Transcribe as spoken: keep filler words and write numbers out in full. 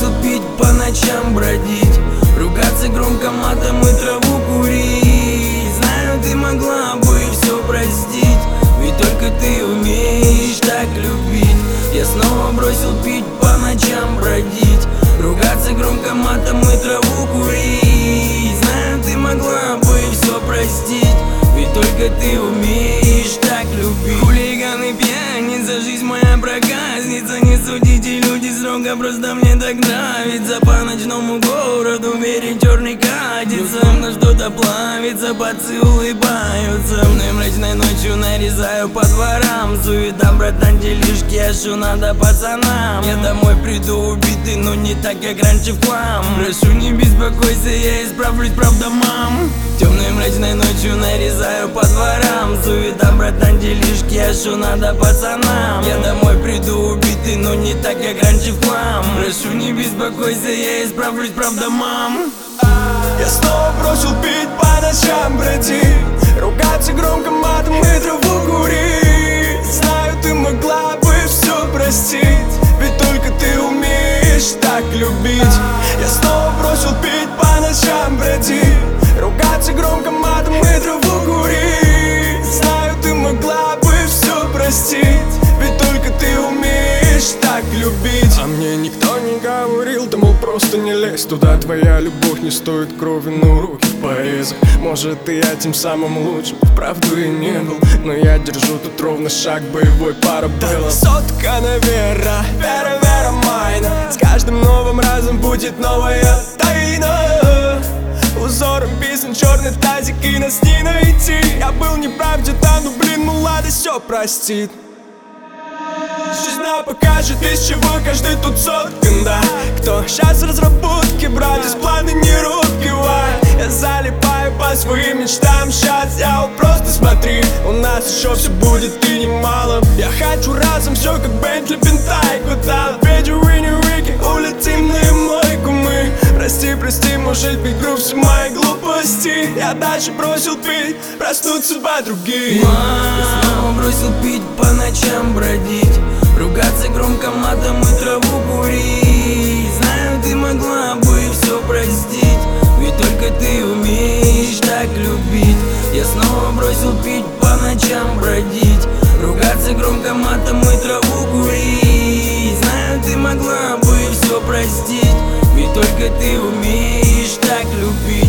бросил пить, по ночам бродить, ругаться громко матом и траву курить. Знаю, ты могла бы все простить, ведь только ты умеешь так любить. Я снова бросил пить, по ночам бродить, ругаться громко матом и траву курить. Знаю, ты могла бы все простить, ведь только ты умеешь так любить. Хулиганы, пьяница, жизнь моя проказница. Не судите, люди срока, просто мне так нравится. По ночному городу верить черный катится, на что-то плавится, пацы улыбаются. Мной мрачной ночью нарезаю по дворам. Суета, братан, делишки, а шо надо пацанам? Я домой приду убитый, но не так, как раньше в хлам. Прошу, не беспокойся, я исправлюсь, правда, мам. Темной мрачной ночью нарезаю по дворам. Суета, братан, делишки, а шо надо пацанам? Я домой приду убитый, но не так, как раньше в хлам. Прошу, не беспокойся, я исправлюсь, правда, мам. Я снова бросил пить, по ночам бродить, ругаться громко матом и траву курить. Знаю, ты могла бы все простить, ведь только ты умеешь так любить. Я снова бросил пить, по ночам бродить, ругаться громко матом и траву курить. Знаю, ты могла бы все простить, ведь только ты умеешь так любить. А мне никто не говорил, да мол, просто не лезь туда. Твоя любовь не стоит крови, но руки в порезах. Может, и я тем самым лучшим вправду и не был, но я держу тут ровно шаг боевой парабеллум. Сотка на вера, вера, вера майна. С каждым новым разом будет новая тайна. Узором писан черный тазик, и нас не найти. Я был неправ где-то, ну блин, ну ладно, все простит. Жизнь нам покажет, из чего каждый тут соткан, да. Кто сейчас в разработке, братья, планы не рубкивай. Я залипаю по своим мечтам, сейчас я вот просто смотри. У нас еще все будет и немало. Я хочу разом все как Бентли, Пентай, куда Педжи, Уинни, Рики, улетим на мойку мы. Прости, прости, может быть груб все мои глупости. Я дальше бросил пить, проснутся два других. Я снова бросил пить, по ночам бродить, ругаться громко матом и траву курить. Знаю, ты могла бы все простить, ведь только ты умеешь так любить. Я снова бросил пить, по ночам бродить, ругаться громко матом и траву курить. Знаю, ты могла бы все простить, ведь только ты умеешь так любить.